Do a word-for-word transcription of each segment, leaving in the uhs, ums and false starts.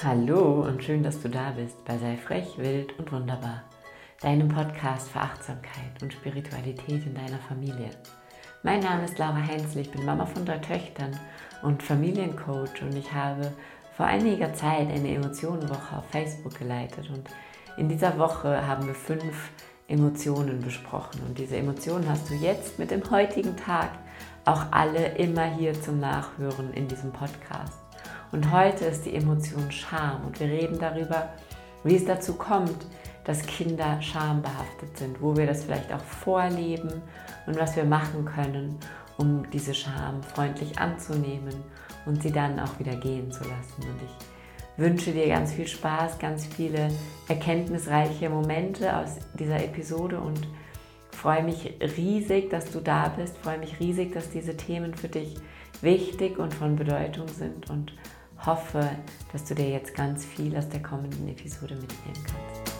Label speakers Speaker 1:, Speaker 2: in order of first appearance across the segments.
Speaker 1: Hallo und schön, dass du da bist bei Sei frech, wild und wunderbar, deinem Podcast für Achtsamkeit und Spiritualität in deiner Familie. Mein Name ist Laura Heinzl, ich bin Mama von drei Töchtern und Familiencoach und ich habe vor einiger Zeit eine Emotionenwoche auf Facebook geleitet und in dieser Woche haben wir fünf Emotionen besprochen und diese Emotionen hast du jetzt mit dem heutigen Tag auch alle immer hier zum Nachhören in diesem Podcast. Und heute ist die Emotion Scham und wir reden darüber, wie es dazu kommt, dass Kinder schambehaftet sind, wo wir das vielleicht auch vorleben und was wir machen können, um diese Scham freundlich anzunehmen und sie dann auch wieder gehen zu lassen. Und ich wünsche dir ganz viel Spaß, ganz viele erkenntnisreiche Momente aus dieser Episode und freue mich riesig, dass du da bist, freue mich riesig, dass diese Themen für dich wichtig und von Bedeutung sind und hoffe, dass du dir jetzt ganz viel aus der kommenden Episode mitnehmen kannst.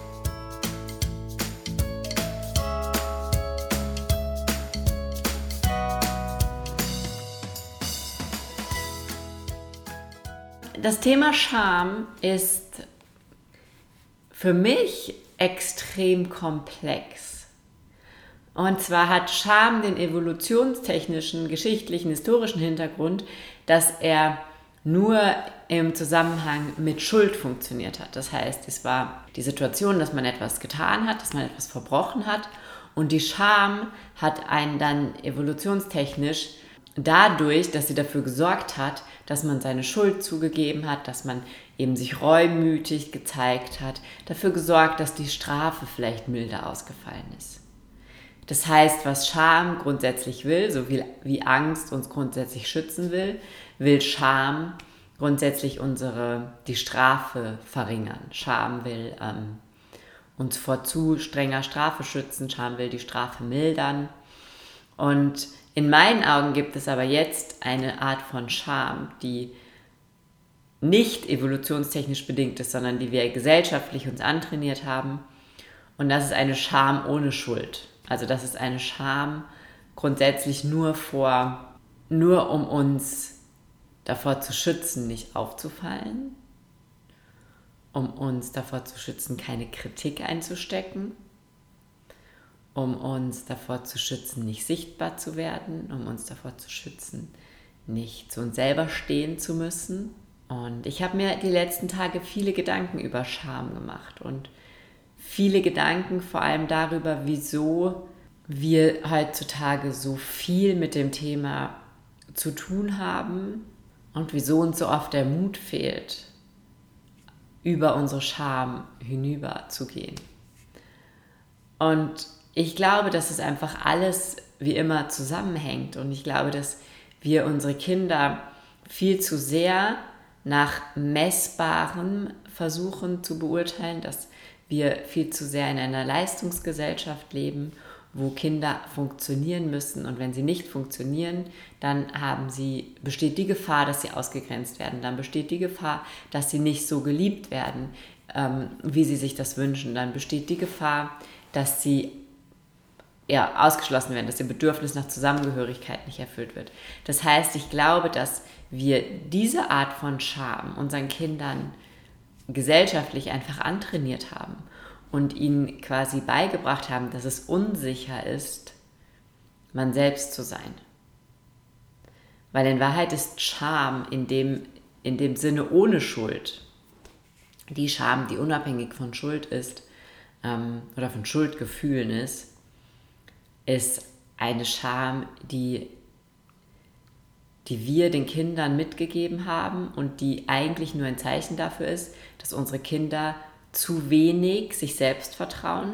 Speaker 1: Das Thema Scham ist für mich extrem komplex. Und zwar hat Scham den evolutionstechnischen, geschichtlichen, historischen Hintergrund, dass er nur im Zusammenhang mit Schuld funktioniert hat. Das heißt, es war die Situation, dass man etwas getan hat, dass man etwas verbrochen hat und die Scham hat einen dann evolutionstechnisch dadurch, dass sie dafür gesorgt hat, dass man seine Schuld zugegeben hat, dass man eben sich reumütig gezeigt hat, dafür gesorgt, dass die Strafe vielleicht milder ausgefallen ist. Das heißt, was Scham grundsätzlich will, so wie, wie Angst uns grundsätzlich schützen will, will Scham grundsätzlich unsere, die Strafe verringern. Scham will ähm, uns vor zu strenger Strafe schützen, Scham will die Strafe mildern. Und in meinen Augen gibt es aber jetzt eine Art von Scham, die nicht evolutionstechnisch bedingt ist, sondern die wir gesellschaftlich uns antrainiert haben. Und das ist eine Scham ohne Schuld. Also das ist eine Scham grundsätzlich nur vor, nur um uns davor zu schützen, nicht aufzufallen, um uns davor zu schützen, keine Kritik einzustecken, um uns davor zu schützen, nicht sichtbar zu werden, um uns davor zu schützen, nicht zu uns selber stehen zu müssen. Und ich habe mir die letzten Tage viele Gedanken über Scham gemacht und viele Gedanken vor allem darüber, wieso wir heutzutage so viel mit dem Thema zu tun haben und wieso uns so oft der Mut fehlt, über unsere Scham hinüber zu gehen. Und ich glaube, dass es einfach alles wie immer zusammenhängt und ich glaube, dass wir unsere Kinder viel zu sehr nach Messbarem versuchen zu beurteilen, dass wir viel zu sehr in einer Leistungsgesellschaft leben, wo Kinder funktionieren müssen und wenn sie nicht funktionieren, dann haben sie, besteht die Gefahr, dass sie ausgegrenzt werden, dann besteht die Gefahr, dass sie nicht so geliebt werden, ähm, wie sie sich das wünschen, dann besteht die Gefahr, dass sie ja, ausgeschlossen werden, dass ihr Bedürfnis nach Zusammengehörigkeit nicht erfüllt wird. Das heißt, ich glaube, dass wir diese Art von Scham unseren Kindern gesellschaftlich einfach antrainiert haben und ihnen quasi beigebracht haben, dass es unsicher ist, man selbst zu sein. Weil in Wahrheit ist Scham in dem, in dem Sinne ohne Schuld, die Scham, die unabhängig von Schuld ist ähm, oder von Schuldgefühlen ist, ist eine Scham, die, die wir den Kindern mitgegeben haben und die eigentlich nur ein Zeichen dafür ist, dass unsere Kinder zu wenig sich selbst vertrauen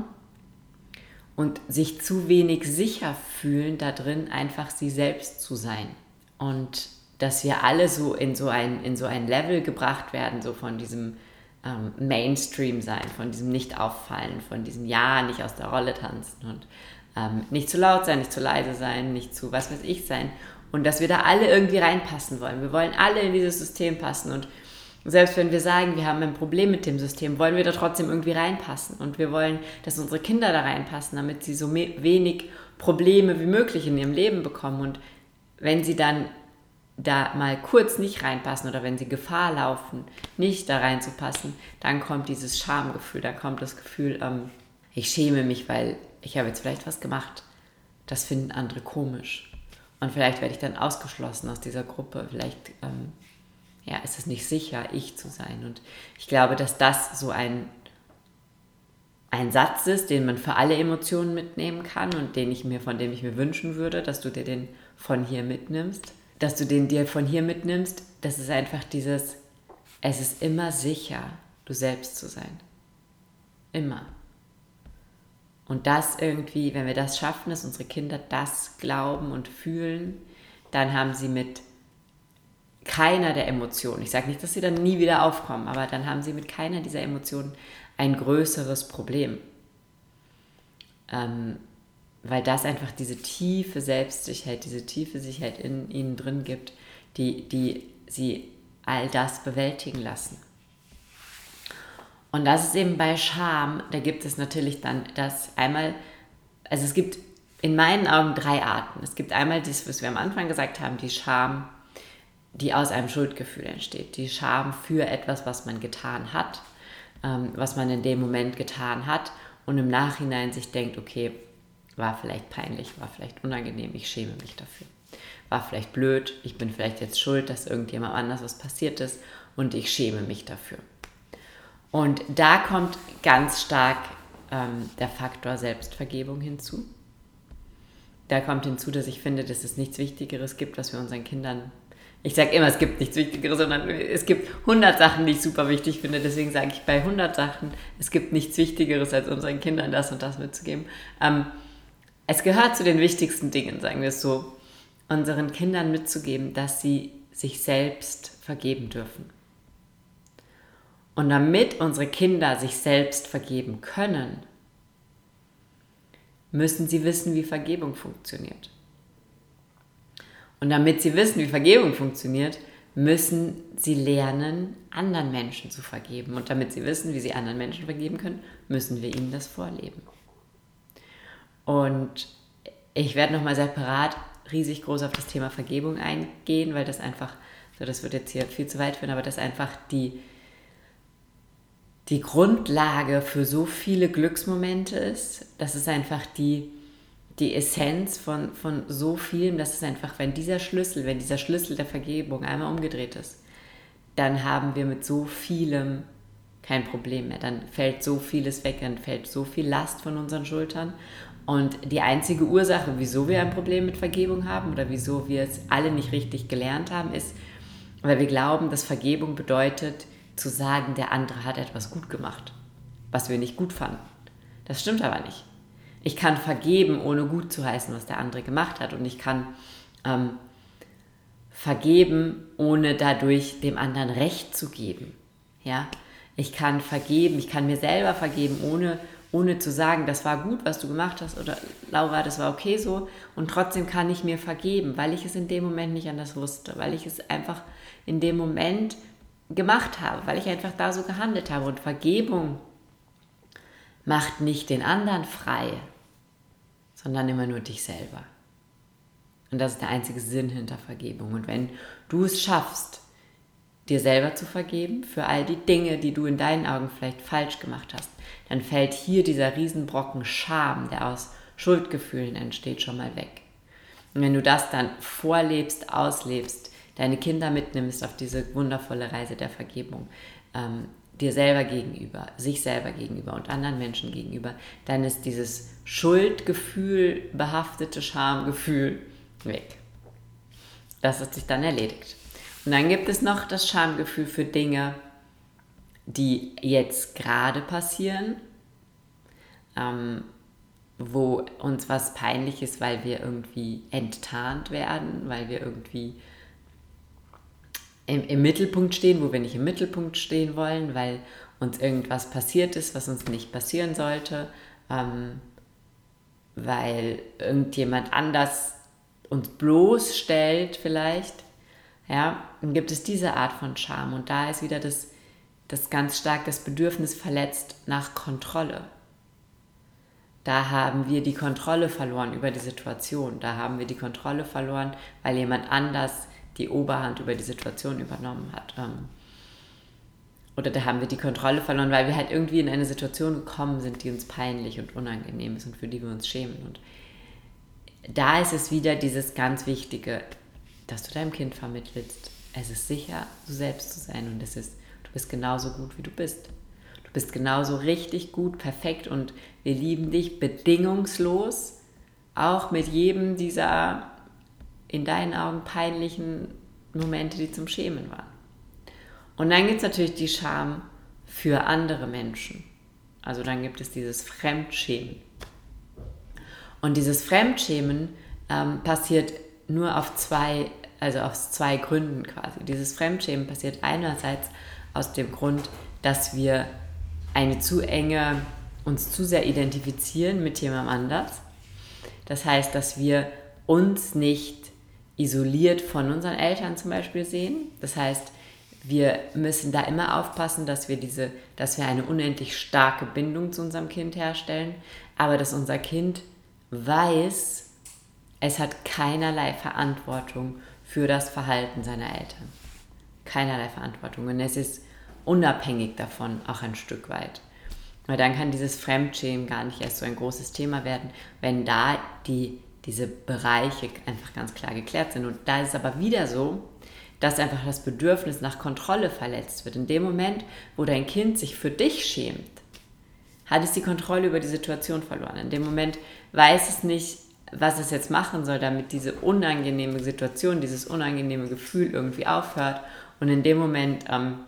Speaker 1: und sich zu wenig sicher fühlen darin, einfach sie selbst zu sein. Und dass wir alle so in so ein, in so ein Level gebracht werden, so von diesem ähm, Mainstream sein, von diesem Nicht-Auffallen, von diesem Ja, nicht aus der Rolle tanzen und ähm, nicht zu laut sein, nicht zu leise sein, nicht zu was weiß ich sein. Und dass wir da alle irgendwie reinpassen wollen. Wir wollen alle in dieses System passen und selbst wenn wir sagen, wir haben ein Problem mit dem System, wollen wir da trotzdem irgendwie reinpassen. Und wir wollen, dass unsere Kinder da reinpassen, damit sie so wenig Probleme wie möglich in ihrem Leben bekommen. Und wenn sie dann da mal kurz nicht reinpassen oder wenn sie Gefahr laufen, nicht da reinzupassen, dann kommt dieses Schamgefühl, dann kommt das Gefühl, ähm, ich schäme mich, weil ich habe jetzt vielleicht was gemacht, das finden andere komisch. Und vielleicht werde ich dann ausgeschlossen aus dieser Gruppe, vielleicht ähm, ja, ist es nicht sicher, ich zu sein. Und ich glaube, dass das so ein, ein Satz ist, den man für alle Emotionen mitnehmen kann und den ich mir, von dem ich mir wünschen würde, dass du dir den von hier mitnimmst. Dass du den dir von hier mitnimmst, das ist einfach dieses, es ist immer sicher, du selbst zu sein. Immer. Und das irgendwie, wenn wir das schaffen, dass unsere Kinder das glauben und fühlen, dann haben sie mit keiner der Emotionen, ich sage nicht, dass sie dann nie wieder aufkommen, aber dann haben sie mit keiner dieser Emotionen ein größeres Problem. Ähm, weil das einfach diese tiefe Selbstsicherheit, diese tiefe Sicherheit in ihnen drin gibt, die, die sie all das bewältigen lassen. Und das ist eben bei Scham, da gibt es natürlich dann das einmal, also es gibt in meinen Augen drei Arten. Es gibt einmal das, was wir am Anfang gesagt haben, die Scham, die aus einem Schuldgefühl entsteht. Die Scham für etwas, was man getan hat, ähm, was man in dem Moment getan hat und im Nachhinein sich denkt, okay, war vielleicht peinlich, war vielleicht unangenehm, ich schäme mich dafür. War vielleicht blöd, ich bin vielleicht jetzt schuld, dass irgendjemand anders was passiert ist und ich schäme mich dafür. Und da kommt ganz stark ähm, der Faktor Selbstvergebung hinzu. Da kommt hinzu, dass ich finde, dass es nichts Wichtigeres gibt, was wir unseren Kindern... Ich sage immer, es gibt nichts Wichtigeres, sondern es gibt hundert Sachen, die ich super wichtig finde. Deswegen sage ich bei hundert Sachen, es gibt nichts Wichtigeres, als unseren Kindern das und das mitzugeben. Ähm, es gehört zu den wichtigsten Dingen, sagen wir es so, unseren Kindern mitzugeben, dass sie sich selbst vergeben dürfen. Und damit unsere Kinder sich selbst vergeben können, müssen sie wissen, wie Vergebung funktioniert. Und damit sie wissen, wie Vergebung funktioniert, müssen sie lernen, anderen Menschen zu vergeben. Und damit sie wissen, wie sie anderen Menschen vergeben können, müssen wir ihnen das vorleben. Und ich werde nochmal separat riesig groß auf das Thema Vergebung eingehen, weil das einfach, so das wird jetzt hier viel zu weit führen, aber das einfach die, die Grundlage für so viele Glücksmomente ist. Das ist einfach die die Essenz von, von so vielem, das ist einfach, wenn dieser Schlüssel, wenn dieser Schlüssel der Vergebung einmal umgedreht ist, dann haben wir mit so vielem kein Problem mehr. Dann fällt so vieles weg, dann fällt so viel Last von unseren Schultern. Und die einzige Ursache, wieso wir ein Problem mit Vergebung haben oder wieso wir es alle nicht richtig gelernt haben, ist, weil wir glauben, dass Vergebung bedeutet, zu sagen, der andere hat etwas gut gemacht, was wir nicht gut fanden. Das stimmt aber nicht. Ich kann vergeben, ohne gut zu heißen, was der andere gemacht hat. Und ich kann ähm, vergeben, ohne dadurch dem anderen Recht zu geben. Ja? Ich kann vergeben, ich kann mir selber vergeben, ohne, ohne zu sagen, das war gut, was du gemacht hast. Oder Laura, das war okay so. Und trotzdem kann ich mir vergeben, weil ich es in dem Moment nicht anders wusste. Weil ich es einfach in dem Moment gemacht habe. Weil ich einfach da so gehandelt habe. Und Vergebung macht nicht den anderen frei, sondern immer nur dich selber. Und das ist der einzige Sinn hinter Vergebung. Und wenn du es schaffst, dir selber zu vergeben für all die Dinge, die du in deinen Augen vielleicht falsch gemacht hast, dann fällt hier dieser Riesenbrocken Scham, der aus Schuldgefühlen entsteht, schon mal weg. Und wenn du das dann vorlebst, auslebst, deine Kinder mitnimmst auf diese wundervolle Reise der Vergebung, ähm, dir selber gegenüber, sich selber gegenüber und anderen Menschen gegenüber, dann ist dieses Schuldgefühl, behaftete Schamgefühl weg. Das hat sich dann erledigt. Und dann gibt es noch das Schamgefühl für Dinge, die jetzt gerade passieren, ähm, wo uns was peinlich ist, weil wir irgendwie enttarnt werden, weil wir irgendwie Im, im Mittelpunkt stehen, wo wir nicht im Mittelpunkt stehen wollen, weil uns irgendwas passiert ist, was uns nicht passieren sollte, ähm, weil irgendjemand anders uns bloßstellt vielleicht, ja, dann gibt es diese Art von Scham und da ist wieder das, das ganz stark das Bedürfnis verletzt nach Kontrolle. Da haben wir die Kontrolle verloren über die Situation, da haben wir die Kontrolle verloren, weil jemand anders die Oberhand über die Situation übernommen hat. Ähm, oder da haben wir die Kontrolle verloren, weil wir halt irgendwie in eine Situation gekommen sind, die uns peinlich und unangenehm ist und für die wir uns schämen. Und da ist es wieder dieses ganz Wichtige, dass du deinem Kind vermittelst, es ist sicher, du selbst zu sein und es ist, du bist genauso gut, wie du bist. Du bist genauso richtig gut, perfekt und wir lieben dich bedingungslos, auch mit jedem dieser in deinen Augen peinlichen Momente, die zum Schämen waren. Und dann gibt es natürlich die Scham für andere Menschen. Also dann gibt es dieses Fremdschämen. Und dieses Fremdschämen ähm, passiert nur auf zwei, also aus zwei Gründen quasi. Dieses Fremdschämen passiert einerseits aus dem Grund, dass wir eine zu enge, uns zu sehr identifizieren mit jemandem anders. Das heißt, dass wir uns nicht isoliert von unseren Eltern zum Beispiel sehen. Das heißt, wir müssen da immer aufpassen, dass wir, diese, dass wir eine unendlich starke Bindung zu unserem Kind herstellen, aber dass unser Kind weiß, es hat keinerlei Verantwortung für das Verhalten seiner Eltern. Keinerlei Verantwortung. Und es ist unabhängig davon auch ein Stück weit. Weil dann kann dieses Fremdschämen gar nicht erst so ein großes Thema werden, wenn da die, diese Bereiche einfach ganz klar geklärt sind. Und da ist es aber wieder so, dass einfach das Bedürfnis nach Kontrolle verletzt wird. In dem Moment, wo dein Kind sich für dich schämt, hat es die Kontrolle über die Situation verloren. In dem Moment weiß es nicht, was es jetzt machen soll, damit diese unangenehme Situation, dieses unangenehme Gefühl irgendwie aufhört. Und in dem Moment ähm,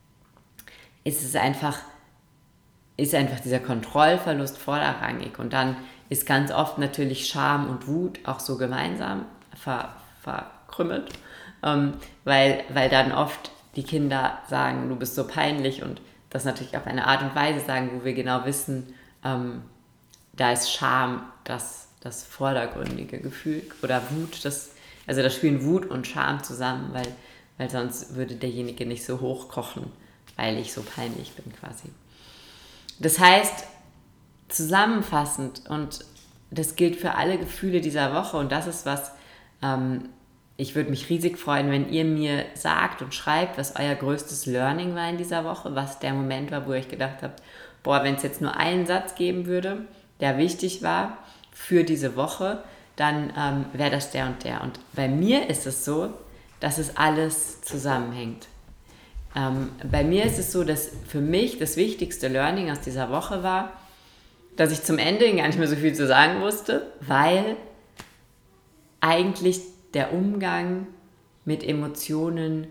Speaker 1: ist es einfach, ist einfach dieser Kontrollverlust vorrangig. Und dann ist ganz oft natürlich Scham und Wut auch so gemeinsam ver, verkrümmelt. Ähm, weil, weil dann oft die Kinder sagen, du bist so peinlich und das natürlich auf eine Art und Weise sagen, wo wir genau wissen, ähm, da ist Scham das, das vordergründige Gefühl oder Wut, das, also da spielen Wut und Scham zusammen, weil, weil sonst würde derjenige nicht so hochkochen, weil ich so peinlich bin quasi. Das heißt, zusammenfassend, und das gilt für alle Gefühle dieser Woche und das ist was, ähm, ich würde mich riesig freuen, wenn ihr mir sagt und schreibt, was euer größtes Learning war in dieser Woche, was der Moment war, wo ihr euch gedacht habt, boah, wenn es jetzt nur einen Satz geben würde, der wichtig war für diese Woche, dann ähm, wäre das der und der. Und bei mir ist es so, dass es alles zusammenhängt. Ähm, bei mir ist es so, dass für mich das wichtigste Learning aus dieser Woche war, dass ich zum Ende gar nicht mehr so viel zu sagen wusste, weil eigentlich der Umgang mit Emotionen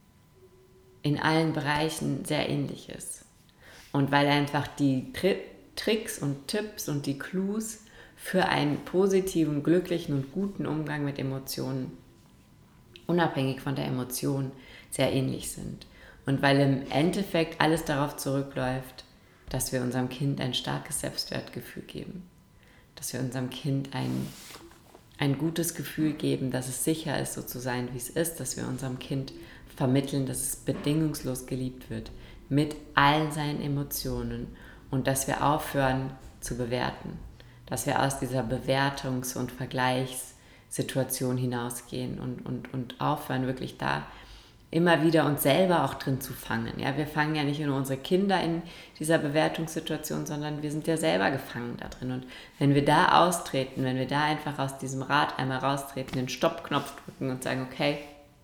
Speaker 1: in allen Bereichen sehr ähnlich ist. Und weil einfach die Tri- Tricks und Tipps und die Clues für einen positiven, glücklichen und guten Umgang mit Emotionen, unabhängig von der Emotion, sehr ähnlich sind. Und weil im Endeffekt alles darauf zurückläuft, dass wir unserem Kind ein starkes Selbstwertgefühl geben. Dass wir unserem Kind ein ein gutes Gefühl geben, dass es sicher ist, so zu sein, wie es ist, dass wir unserem Kind vermitteln, dass es bedingungslos geliebt wird, mit allen seinen Emotionen und dass wir aufhören zu bewerten, dass wir aus dieser Bewertungs- und Vergleichssituation hinausgehen und, und, und aufhören, wirklich da immer wieder uns selber auch drin zu fangen. Ja, wir fangen ja nicht nur unsere Kinder in dieser Bewertungssituation, sondern wir sind ja selber gefangen da drin. Und wenn wir da austreten, wenn wir da einfach aus diesem Rad einmal raustreten, den Stoppknopf drücken und sagen, okay,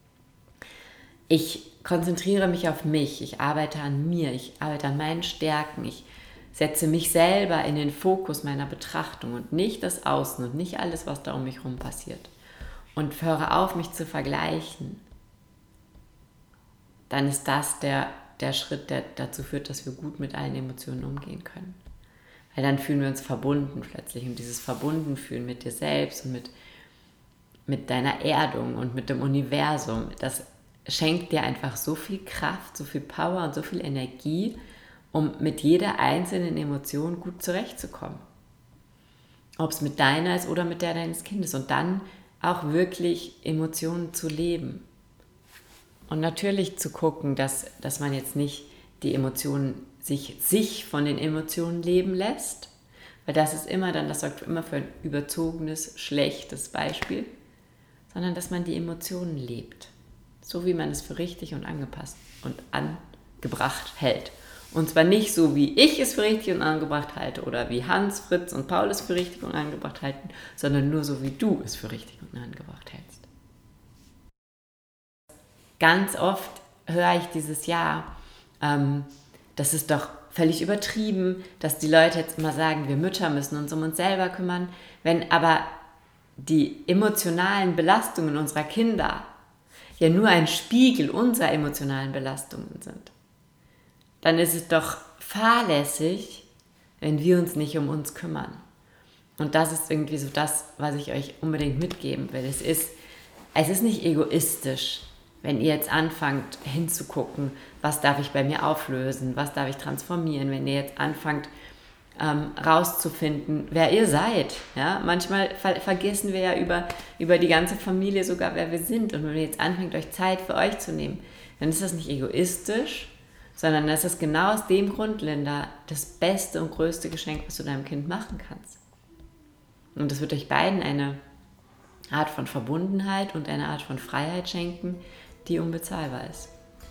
Speaker 1: ich konzentriere mich auf mich, ich arbeite an mir, ich arbeite an meinen Stärken, ich setze mich selber in den Fokus meiner Betrachtung und nicht das Außen und nicht alles, was da um mich herum passiert. Und höre auf, mich zu vergleichen, dann ist das der, der Schritt, der dazu führt, dass wir gut mit allen Emotionen umgehen können. Weil dann fühlen wir uns verbunden plötzlich. Und dieses Verbundenfühlen mit dir selbst und mit, mit deiner Erdung und mit dem Universum, das schenkt dir einfach so viel Kraft, so viel Power und so viel Energie, um mit jeder einzelnen Emotion gut zurechtzukommen. Ob es mit deiner ist oder mit der deines Kindes. Und dann auch wirklich Emotionen zu leben. Und natürlich zu gucken, dass, dass man jetzt nicht die Emotionen, sich, sich von den Emotionen leben lässt, weil das ist immer dann, das sorgt immer für ein überzogenes, schlechtes Beispiel, sondern dass man die Emotionen lebt. so wie man es für richtig und angepasst und angebracht hält. Und zwar nicht so, wie ich es für richtig und angebracht halte oder wie Hans, Fritz und Paul es für richtig und angebracht halten, sondern nur so, wie du es für richtig und angebracht hältst. Ganz oft höre ich dieses Jahr, ähm, das ist doch völlig übertrieben, dass die Leute jetzt immer sagen, wir Mütter müssen uns um uns selber kümmern, wenn aber die emotionalen Belastungen unserer Kinder ja nur ein Spiegel unserer emotionalen Belastungen sind. Dann ist es doch fahrlässig, wenn wir uns nicht um uns kümmern. Und das ist irgendwie so das, was ich euch unbedingt mitgeben will. Es ist, es ist nicht egoistisch, wenn ihr jetzt anfangt hinzugucken, was darf ich bei mir auflösen, was darf ich transformieren, wenn ihr jetzt anfangt ähm, rauszufinden, wer ihr seid. Ja? Manchmal ver- vergessen wir ja über, über die ganze Familie sogar, wer wir sind. Und wenn ihr jetzt anfängt, euch Zeit für euch zu nehmen, dann ist das nicht egoistisch, sondern das ist genau aus dem Grund, Linda, das beste und größte Geschenk, was du deinem Kind machen kannst. Und das wird euch beiden eine Art von Verbundenheit und eine Art von Freiheit schenken, die unbezahlbar ist.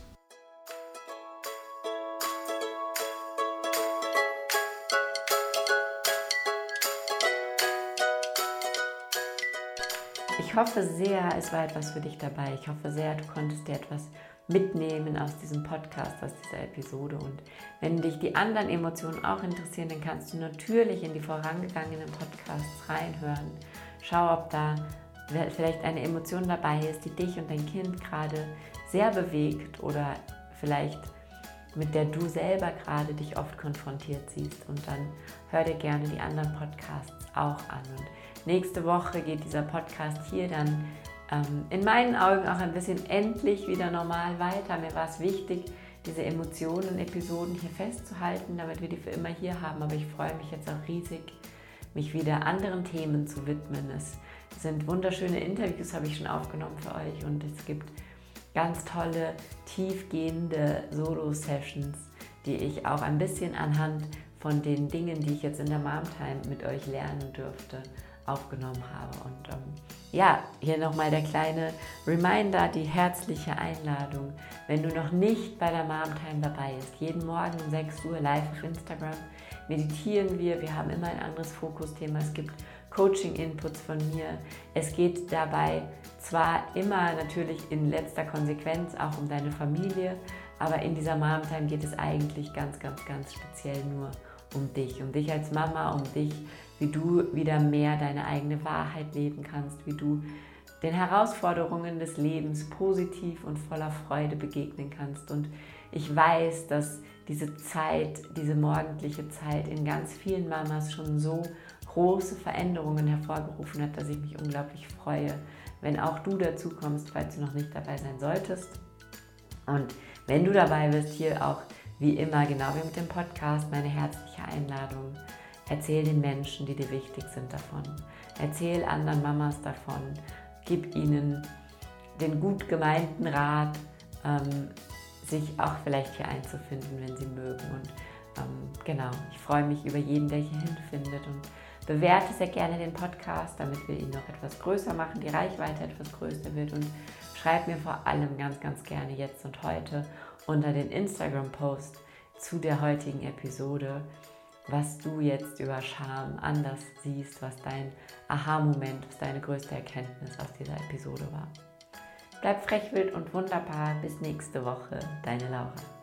Speaker 1: Ich hoffe sehr, es war etwas für dich dabei. Ich hoffe sehr, du konntest dir etwas mitnehmen aus diesem Podcast, aus dieser Episode. Und wenn dich die anderen Emotionen auch interessieren, dann kannst du natürlich in die vorangegangenen Podcasts reinhören. Schau, ob da vielleicht eine Emotion dabei ist, die dich und dein Kind gerade sehr bewegt oder vielleicht mit der du selber gerade dich oft konfrontiert siehst. Und dann hör dir gerne die anderen Podcasts auch an. Und nächste Woche geht dieser Podcast hier dann ähm, in meinen Augen auch ein bisschen endlich wieder normal weiter. Mir war es wichtig, diese Emotionen-Episoden hier festzuhalten, damit wir die für immer hier haben. Aber ich freue mich jetzt auch riesig, mich wieder anderen Themen zu widmen. Es sind wunderschöne Interviews, habe ich schon aufgenommen für euch. Und es gibt ganz tolle, tiefgehende Solo-Sessions, die ich auch ein bisschen anhand von den Dingen, die ich jetzt in der Momtime mit euch lernen durfte, aufgenommen habe. Und ähm, ja, hier nochmal der kleine Reminder, die herzliche Einladung, wenn du noch nicht bei der Momtime dabei bist. Jeden Morgen um sechs Uhr live auf Instagram meditieren wir. Wir haben immer ein anderes Fokusthema. Es gibt Coaching-Inputs von mir. Es geht dabei zwar immer natürlich in letzter Konsequenz auch um deine Familie, aber in dieser Momtime geht es eigentlich ganz, ganz, ganz speziell nur um dich, um dich als Mama, um dich, wie du wieder mehr deine eigene Wahrheit leben kannst, wie du den Herausforderungen des Lebens positiv und voller Freude begegnen kannst. Und ich weiß, dass diese Zeit, diese morgendliche Zeit in ganz vielen Mamas schon so große Veränderungen hervorgerufen hat, dass ich mich unglaublich freue, wenn auch du dazu kommst, falls du noch nicht dabei sein solltest. Und wenn du dabei bist, hier auch wie immer, genau wie mit dem Podcast, meine herzliche Einladung. Erzähl den Menschen, die dir wichtig sind, davon. Erzähl anderen Mamas davon. Gib ihnen den gut gemeinten Rat, ähm, sich auch vielleicht hier einzufinden, wenn sie mögen. Und ähm, genau, ich freue mich über jeden, der hier hinfindet. Und bewerte sehr gerne den Podcast, damit wir ihn noch etwas größer machen, die Reichweite etwas größer wird. Und schreib mir vor allem ganz, ganz gerne jetzt und heute unter den Instagram-Post zu der heutigen Episode, was du jetzt über Scham anders siehst, was dein Aha-Moment, was deine größte Erkenntnis aus dieser Episode war. Bleib frech, wild und wunderbar. Bis nächste Woche. Deine Laura.